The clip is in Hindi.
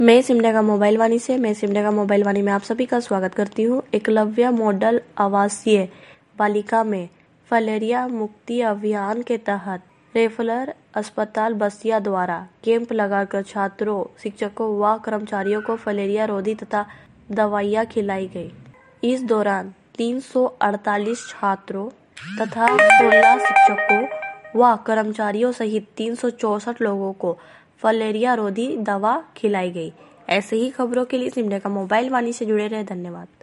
मैं सिमडेगा मोबाइल वाणी में आप सभी का स्वागत करती हूँ। एकलव्य मॉडल आवासीय बालिका में फलेरिया मुक्ति अभियान के तहत रेफरल अस्पताल बसिया द्वारा कैंप लगाकर छात्रों, शिक्षकों व कर्मचारियों को फलेरिया रोधी तथा दवाइयाँ खिलाई गई। इस दौरान 348 छात्रों तथा 16 शिक्षकों व कर्मचारियों सहित 364 लोगों को फलेरिया रोधी दवा खिलाई गई। ऐसे ही खबरों के लिए सिमडेगा मोबाइल वाणी से जुड़े रहे। धन्यवाद।